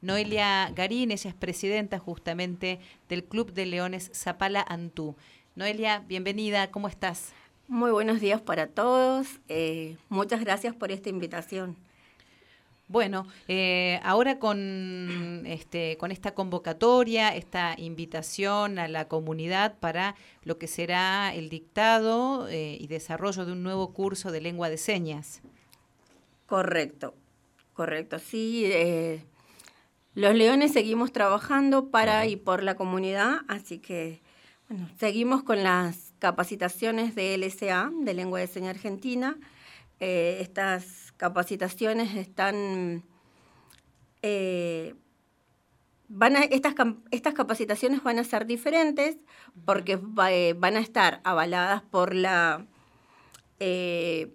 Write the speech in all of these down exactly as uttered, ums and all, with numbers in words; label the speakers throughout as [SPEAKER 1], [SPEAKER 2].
[SPEAKER 1] Noelia Garín. Ella es presidenta justamente del Club de Leones Zapala Antú. Noelia, bienvenida, ¿cómo estás?
[SPEAKER 2] Muy buenos días para todos. Eh, muchas gracias por esta invitación.
[SPEAKER 1] Bueno, eh, ahora con, este, con esta convocatoria, esta invitación a la comunidad para lo que será el dictado eh, y desarrollo de un nuevo curso de lengua de señas.
[SPEAKER 2] Correcto, correcto. Sí, eh, los Leones seguimos trabajando para uh-huh. y por la comunidad, así que bueno, seguimos con las capacitaciones de L S A, de Lengua de Señas Argentina. Eh, estas capacitaciones están, eh, van a, estas, estas capacitaciones van a ser diferentes porque va, eh, van a estar avaladas por la, eh,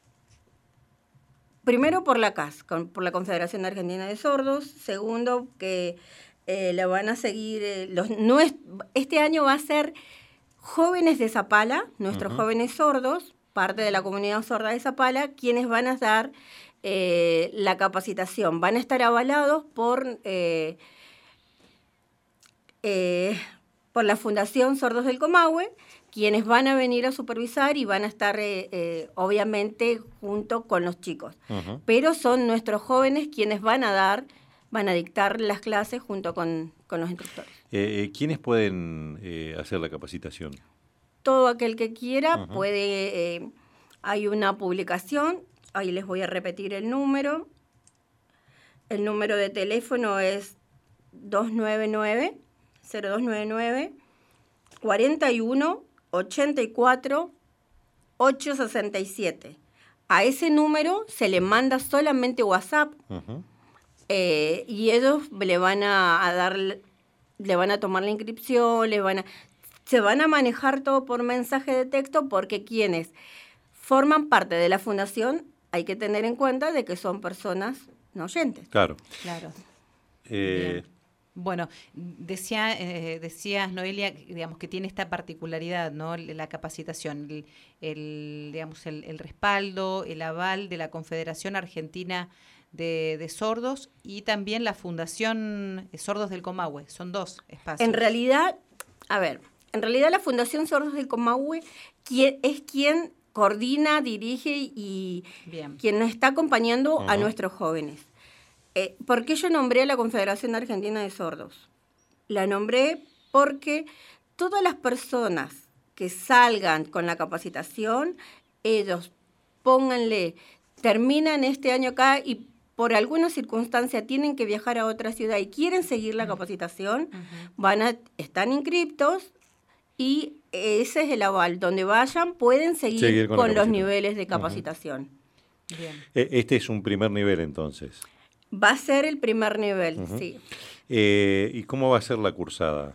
[SPEAKER 2] primero por la C A S, con, por la Confederación Argentina de Sordos, segundo que eh, la van a seguir, eh, los, no es, este año va a ser jóvenes de Zapala, nuestros uh-huh. jóvenes sordos, parte de la comunidad sorda de Zapala, quienes van a dar eh, la capacitación. Van a estar avalados por, eh, eh, por la Fundación Sordos del Comahue, quienes van a venir a supervisar y van a estar, eh, eh, obviamente, junto con los chicos. Uh-huh. Pero son nuestros jóvenes quienes van a dar, van a dictar las clases junto con, con los instructores.
[SPEAKER 3] Eh, ¿Quiénes pueden eh, hacer la capacitación?
[SPEAKER 2] Todo aquel que quiera uh-huh. puede, eh, hay una publicación, ahí les voy a repetir el número. El número de teléfono es dos nueve nueve, cero dos nueve nueve, cuarenta y uno, ochenta y cuatro, ochocientos sesenta y siete. A ese número se le manda solamente WhatsApp uh-huh. eh, y ellos le van a, a dar, le van a tomar la inscripción, le van a... Se van a manejar todo por mensaje de texto porque quienes forman parte de la fundación hay que tener en cuenta de que son personas no oyentes.
[SPEAKER 3] Claro.
[SPEAKER 1] Claro.
[SPEAKER 3] Eh,
[SPEAKER 1] bueno, decía, eh, decías, Noelia, digamos que tiene esta particularidad, ¿no? La capacitación, el, el digamos, el, el respaldo, el aval de la Confederación Argentina de, de Sordos y también la Fundación Sordos del Comahue. Son dos espacios.
[SPEAKER 2] En realidad, a ver... En realidad, la Fundación Sordos del Comahue es quien coordina, dirige y Bien. quien nos está acompañando uh-huh. a nuestros jóvenes. Eh, ¿Por qué yo nombré a la Confederación Argentina de Sordos? La nombré porque todas las personas que salgan con la capacitación, ellos pónganle, terminan este año acá y por alguna circunstancia tienen que viajar a otra ciudad y quieren seguir la capacitación, uh-huh. van a, están inscriptos. Y ese es el aval. Donde vayan pueden seguir, seguir con, con los niveles de capacitación.
[SPEAKER 3] Uh-huh. Bien. Este es un primer nivel, entonces.
[SPEAKER 2] Va a ser el primer nivel, uh-huh. sí.
[SPEAKER 3] Eh, ¿Y cómo va a ser la cursada?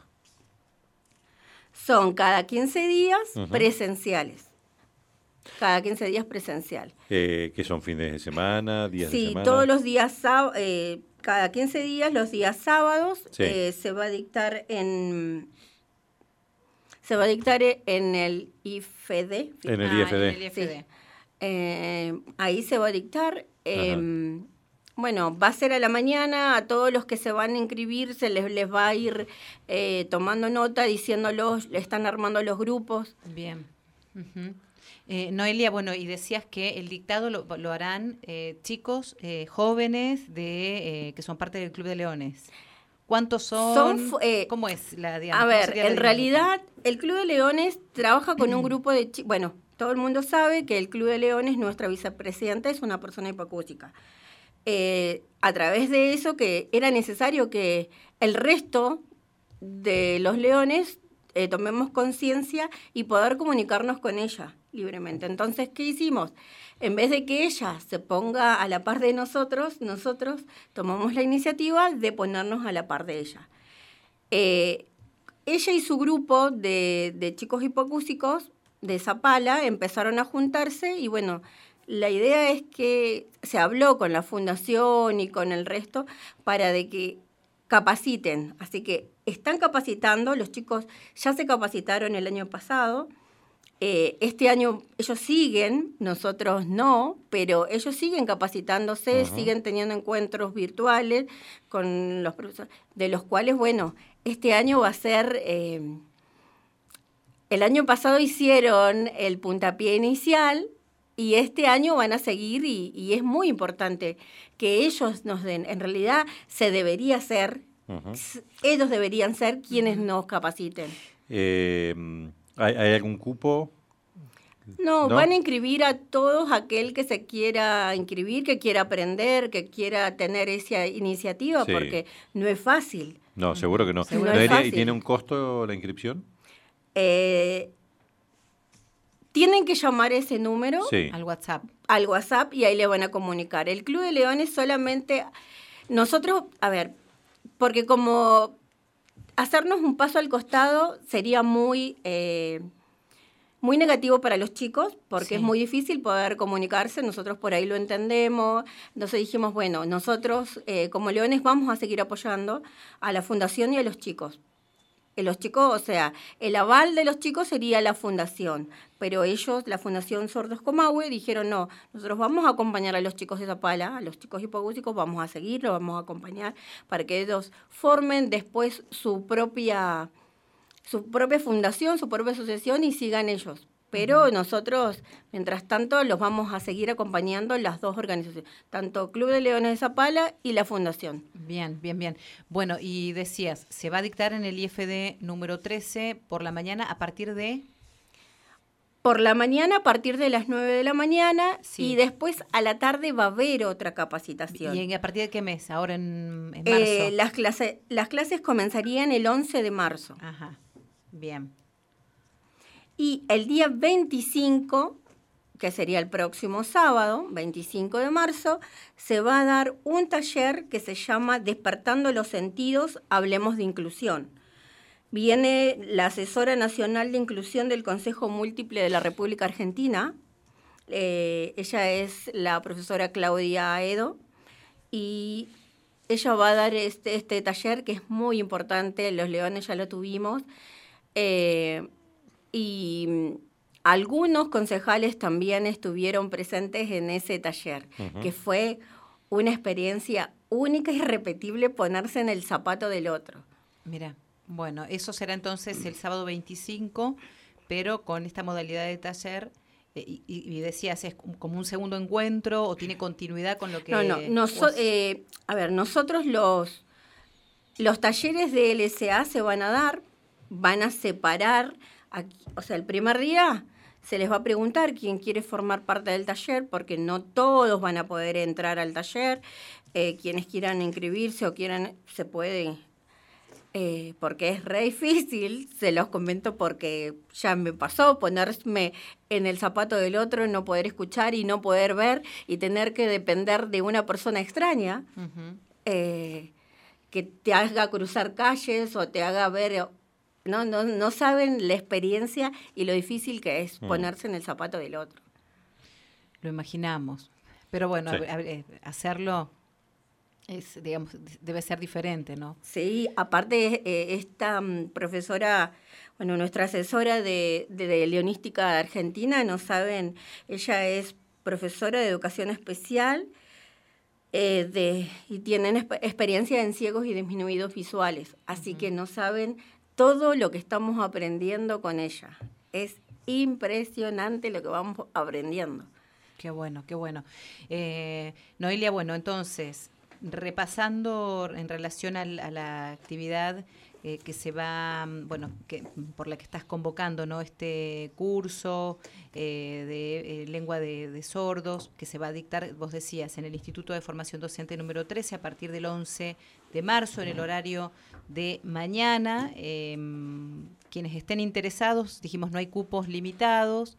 [SPEAKER 2] Son cada quince días uh-huh. presenciales. Cada quince días presencial.
[SPEAKER 3] Eh, ¿Qué son fines de semana, días
[SPEAKER 2] sí,
[SPEAKER 3] de semana?
[SPEAKER 2] Sí, todos los días, eh, cada quince días, los días sábados, sí. eh, se va a dictar en... Se va a dictar en el I F E D.
[SPEAKER 3] En el I F E D.
[SPEAKER 1] Ah, en el I F E D.
[SPEAKER 2] Sí. Eh, ahí se va a dictar. Eh, bueno, va a ser a la mañana. A todos los que se van a inscribir se les, les va a ir eh, tomando nota, diciéndolos, le están armando los grupos.
[SPEAKER 1] Bien. Uh-huh. Eh, Noelia, bueno, y decías que el dictado lo, lo harán eh, chicos eh, jóvenes de eh, que son parte del Club de Leones. ¿Cuántos son? son eh, ¿Cómo es la digamos,
[SPEAKER 2] A ver, en realidad el Club de Leones trabaja con un grupo de chicos. Bueno, todo el mundo sabe que el Club de Leones, nuestra vicepresidenta, es una persona hipoacústica. Eh, a través de eso que era necesario que el resto de los leones eh, tomemos conciencia y poder comunicarnos con ella libremente. Entonces, ¿qué hicimos? En vez de que ella se ponga a la par de nosotros, nosotros tomamos la iniciativa de ponernos a la par de ella. Eh, ella y su grupo de, de chicos hipoacúsicos de Zapala empezaron a juntarse y bueno, la idea es que se habló con la fundación y con el resto para de que capaciten. Así que están capacitando, los chicos ya se capacitaron el año pasado. Eh, este año ellos siguen, nosotros no, pero ellos siguen capacitándose, uh-huh. siguen teniendo encuentros virtuales con los profesores, de los cuales, bueno, este año va a ser... Eh, el año pasado hicieron el puntapié inicial y este año van a seguir y, y es muy importante que ellos nos den, en realidad se debería ser, uh-huh. ellos deberían ser quienes uh-huh. nos capaciten.
[SPEAKER 3] Eh, ¿hay, ¿Hay algún cupo?
[SPEAKER 2] No,
[SPEAKER 3] no,
[SPEAKER 2] van a inscribir a todos aquel que se quiera inscribir, que quiera aprender, que quiera tener esa iniciativa, sí. porque no es fácil.
[SPEAKER 3] No, seguro que no.
[SPEAKER 2] no
[SPEAKER 3] ¿No
[SPEAKER 2] es
[SPEAKER 3] ¿Y tiene un costo la inscripción?
[SPEAKER 2] Eh, tienen que llamar ese número
[SPEAKER 3] sí.
[SPEAKER 1] al WhatsApp.
[SPEAKER 2] Al WhatsApp y ahí le van a comunicar. El Club de Leones solamente... Nosotros, a ver, porque como hacernos un paso al costado sería muy... Eh, muy negativo para los chicos, porque sí. es muy difícil poder comunicarse, nosotros por ahí lo entendemos, entonces dijimos, bueno, nosotros eh, como Leones vamos a seguir apoyando a la fundación y a los chicos. Los chicos, o sea, el aval de los chicos sería la fundación, pero ellos, la Fundación Sordos Comahue, dijeron, no, nosotros vamos a acompañar a los chicos de Zapala, a los chicos hipoacúsicos, vamos a seguir, los vamos a acompañar para que ellos formen después su propia... su propia fundación, su propia asociación y sigan ellos. Pero uh-huh. nosotros, mientras tanto, los vamos a seguir acompañando las dos organizaciones, tanto Club de Leones de Zapala y la Fundación.
[SPEAKER 1] Bien, bien, bien. Bueno, y decías, se va a dictar en el I F D número trece por la mañana a partir de...
[SPEAKER 2] Por la mañana, a partir de las nueve de la mañana, sí. y después a la tarde va a haber otra capacitación.
[SPEAKER 1] ¿Y a partir de qué mes? ¿Ahora en, en marzo?
[SPEAKER 2] Eh, las, clase, las clases comenzarían el once de marzo.
[SPEAKER 1] Ajá. Bien.
[SPEAKER 2] Y el día veinticinco, que sería el próximo sábado, veinticinco de marzo, se va a dar un taller que se llama Despertando los Sentidos, Hablemos de Inclusión. Viene la asesora nacional de inclusión del Consejo Múltiple de la República Argentina. Eh, ella es la profesora Claudia Aedo y ella va a dar este, este taller que es muy importante. Los Leones ya lo tuvimos. Eh, y algunos concejales también estuvieron presentes en ese taller, uh-huh. que fue una experiencia única y irrepetible ponerse en el zapato del otro.
[SPEAKER 1] Mira, bueno, eso será entonces el sábado veinticinco, pero con esta modalidad de taller, eh, y, y decías, ¿es como un segundo encuentro o tiene continuidad con lo que...?
[SPEAKER 2] No, no, Noso- eh, a ver, nosotros los, los talleres de L S A se van a dar, van a separar, aquí, o sea, el primer día se les va a preguntar quién quiere formar parte del taller, porque no todos van a poder entrar al taller, eh, quienes quieran inscribirse o quieran, se puede, eh, porque es re difícil, se los comento porque ya me pasó ponerme en el zapato del otro, no poder escuchar y no poder ver y tener que depender de una persona extraña, uh-huh. eh, que te haga cruzar calles o te haga ver... No, no, no saben la experiencia y lo difícil que es mm. ponerse en el zapato del otro.
[SPEAKER 1] Lo imaginamos. Pero bueno,
[SPEAKER 3] sí.
[SPEAKER 1] a, a, hacerlo es, digamos, debe ser diferente, ¿no?
[SPEAKER 2] Sí, aparte eh, esta um, profesora, bueno, nuestra asesora de, de, de Leonística Argentina, no saben, ella es profesora de educación especial eh, de, y tienen exp- experiencia en ciegos y disminuidos visuales, así uh-huh. que no saben... todo lo que estamos aprendiendo con ella. Es impresionante lo que vamos aprendiendo.
[SPEAKER 1] Qué bueno, qué bueno. Eh, Noelia, bueno, entonces, repasando en relación a, a la actividad eh, que se va, bueno, que por la que estás convocando, ¿no? Este curso eh, de eh, lengua de, de sordos, que se va a dictar, vos decías, en el Instituto de Formación Docente número trece, a partir del once de marzo, en el horario de mañana. Eh, quienes estén interesados, dijimos, no hay cupos limitados,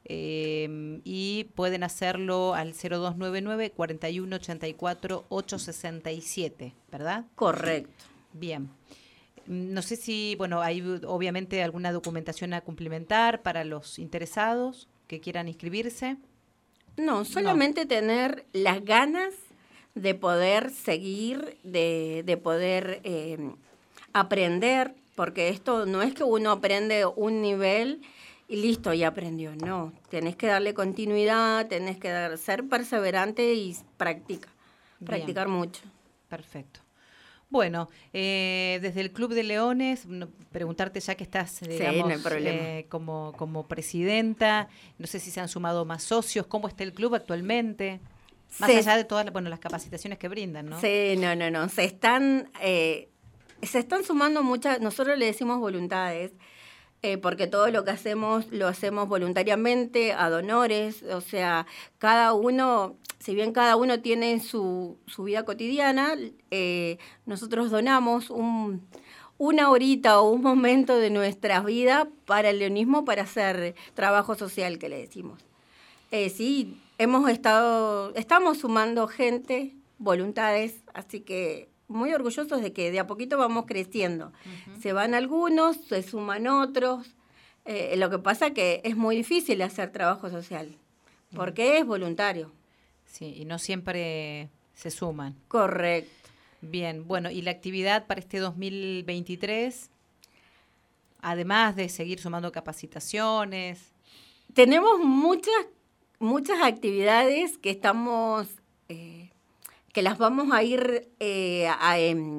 [SPEAKER 1] eh, y pueden hacerlo al cero dos nueve nueve, cuatro uno ocho cuatro, ocho seis siete, ¿verdad?
[SPEAKER 2] Correcto.
[SPEAKER 1] Bien. No sé si, bueno, hay obviamente alguna documentación a cumplimentar para los interesados que quieran inscribirse.
[SPEAKER 2] No, solamente no. tener las ganas de poder seguir, de, de poder eh, aprender, porque esto no es que uno aprende un nivel y listo, y aprendió. No, tenés que darle continuidad, tenés que dar, ser perseverante y practica,
[SPEAKER 1] Bien.
[SPEAKER 2] practicar mucho.
[SPEAKER 1] Perfecto. Bueno, eh, desde el Club de Leones, no, preguntarte ya que estás, digamos,
[SPEAKER 2] sí, no hay problema.
[SPEAKER 1] eh, como, como presidenta, no sé si se han sumado más socios, ¿cómo está el club actualmente? Más
[SPEAKER 2] Se,
[SPEAKER 1] allá de todas bueno, las capacitaciones que brindan, ¿no?
[SPEAKER 2] Sí, no, no, no, se están, eh, se están sumando muchas, nosotros le decimos voluntades, eh, porque todo lo que hacemos lo hacemos voluntariamente, ad honores, o sea, cada uno, si bien cada uno tiene su, su vida cotidiana, eh, nosotros donamos un, una horita o un momento de nuestra vida para el leonismo, para hacer trabajo social, que le decimos. Eh, sí, hemos estado, estamos sumando gente, voluntades, así que muy orgullosos de que de a poquito vamos creciendo. Uh-huh. Se van algunos, se suman otros. Eh, lo que pasa que es muy difícil hacer trabajo social, porque uh-huh. es voluntario.
[SPEAKER 1] Sí, y no siempre se suman.
[SPEAKER 2] Correcto.
[SPEAKER 1] Bien, bueno, ¿y la actividad para este dos mil veintitrés? Además de seguir sumando capacitaciones.
[SPEAKER 2] Tenemos muchas, muchas actividades que estamos... Eh, que las vamos a ir eh, a, eh,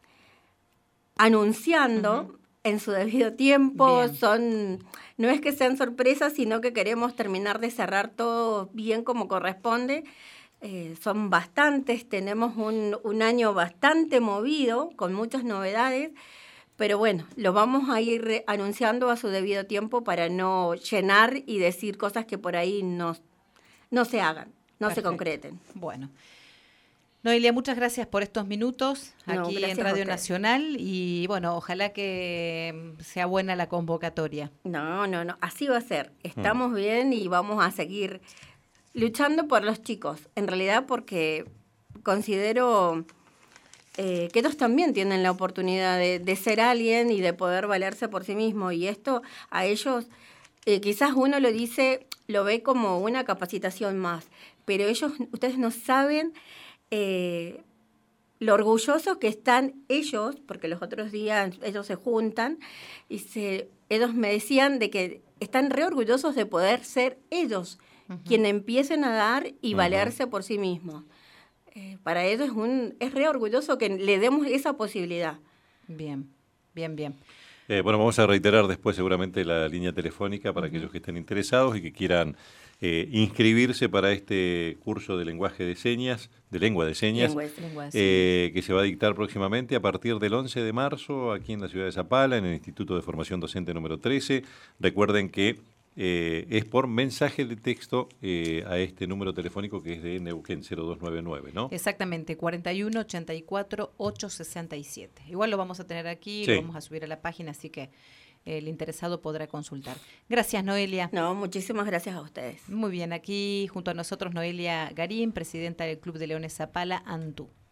[SPEAKER 2] anunciando uh-huh. en su debido tiempo. Bien. Son, no es que sean sorpresas, sino que queremos terminar de cerrar todo bien como corresponde. Eh, son bastantes, tenemos un, un año bastante movido, con muchas novedades, pero bueno, lo vamos a ir anunciando a su debido tiempo para no llenar y decir cosas que por ahí no, no se hagan, no Perfecto. se concreten.
[SPEAKER 1] Bueno. Noelia, muchas gracias por estos minutos aquí
[SPEAKER 2] no,
[SPEAKER 1] en Radio Nacional y bueno, ojalá que sea buena la convocatoria.
[SPEAKER 2] No, no, no, así va a ser. Estamos mm. bien y vamos a seguir luchando por los chicos, en realidad porque considero eh, que ellos también tienen la oportunidad de, de ser alguien y de poder valerse por sí mismo y esto a ellos eh, quizás uno lo dice, lo ve como una capacitación más, pero ellos, ustedes no saben... Eh, lo orgullosos que están ellos, porque los otros días ellos se juntan y se, ellos me decían de que están re orgullosos de poder ser ellos uh-huh. quienes empiecen a dar y uh-huh. valerse por sí mismos. Eh, para ellos es, un, es re orgulloso que le demos esa posibilidad.
[SPEAKER 1] Bien, bien, bien.
[SPEAKER 3] Eh, bueno, vamos a reiterar después seguramente la línea telefónica para uh-huh. aquellos que estén interesados y que quieran eh, inscribirse para este curso de lenguaje de señas, de lengua de señas,
[SPEAKER 2] lengua,
[SPEAKER 3] eh, que se va a dictar próximamente a partir del once de marzo aquí en la ciudad de Zapala, en el Instituto de Formación Docente número trece. Recuerden que eh, es por mensaje de texto eh, a este número telefónico que es de Neuquén cero dos nueve nueve, ¿no?
[SPEAKER 1] Exactamente, cuarenta y uno ochenta y cuatro ochocientos sesenta y siete. Igual lo vamos a tener aquí, sí. Lo vamos a subir a la página, así que el interesado podrá consultar. Gracias, Noelia.
[SPEAKER 2] No, muchísimas gracias a ustedes.
[SPEAKER 1] Muy bien, aquí junto a nosotros Noelia Garín, presidenta del Club de Leones Zapala, ANTU.